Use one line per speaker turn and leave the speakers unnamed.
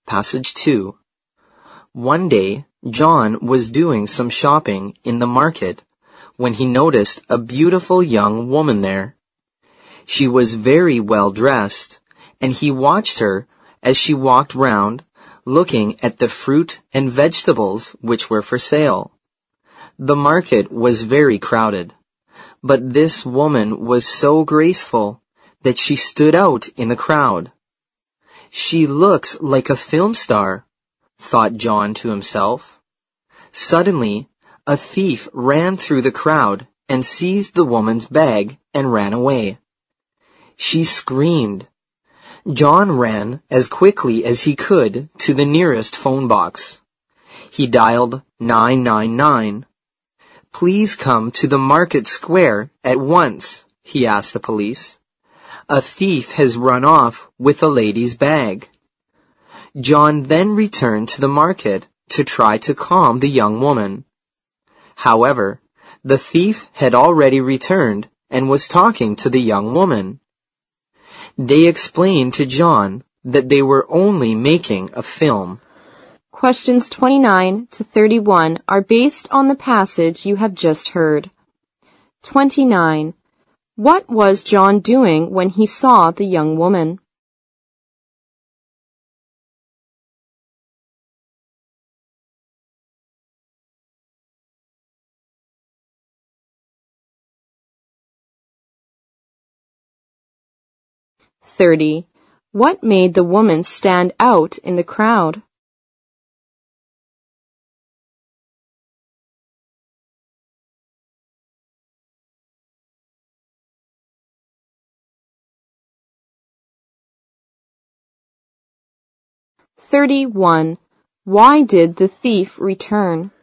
Passage 2. One day, John was doing some shopping in the market when he noticed a beautiful young woman there. She was very well dressed, and he watched her as she walked round, looking at the fruit and vegetables which were for sale. The market was very crowded, but this woman was so graceful that she stood out in the crowd. She looks like a film star, thought John to himself. Suddenly, a thief ran through the crowd and seized the woman's bag and ran away. She screamed. John ran as quickly as he could to the nearest phone box. He dialed 999. "Please come to the market square at once," he asked the police. "A thief has run off with a lady's bag." John then returned to the market to try to calm the young woman. However, the thief had already returned and was talking to the young woman. They explained to John that they were only making a film.
Questions 29 to 31 are based on the passage you have just heard. 29. What was John doing when he saw the young woman? What made the woman stand out in the crowd? 31. Why did the thief return?